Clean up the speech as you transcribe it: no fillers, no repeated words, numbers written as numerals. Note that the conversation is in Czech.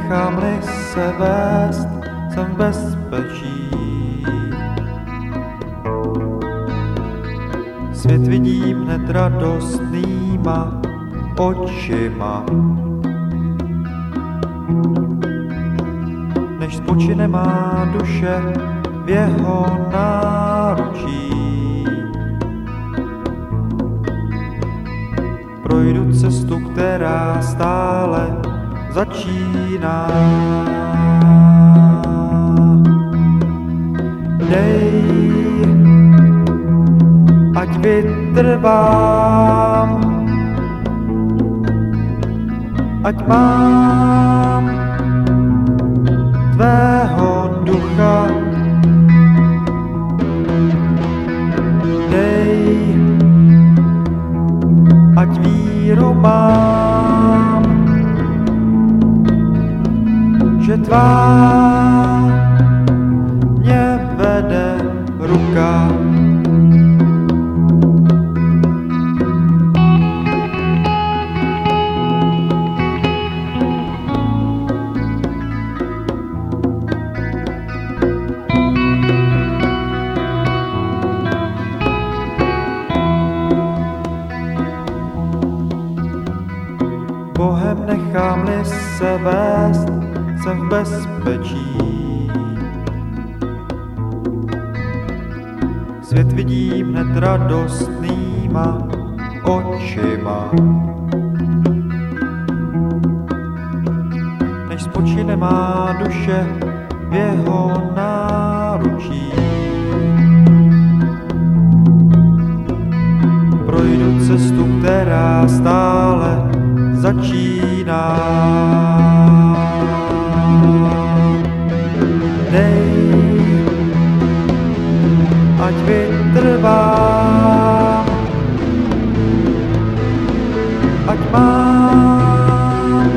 nechám-li se vést, jsem v bezpečí. Svět vidím hned radostnýma očima. Než spočine má duše v jeho náručí. Projdu cestu, která stále začíná. Dej, ať vytrvám, ať mám tvého ducha. Dej, ať víru mám, že tvá mě vede ruka. Bohem nechám-li se vést, jsem v bezpečí. Svět vidím hned radostnýma očima. Než spočine má duše v jeho náručí. Projdu cestu, která stále začíná. Dej, ať vytrvá,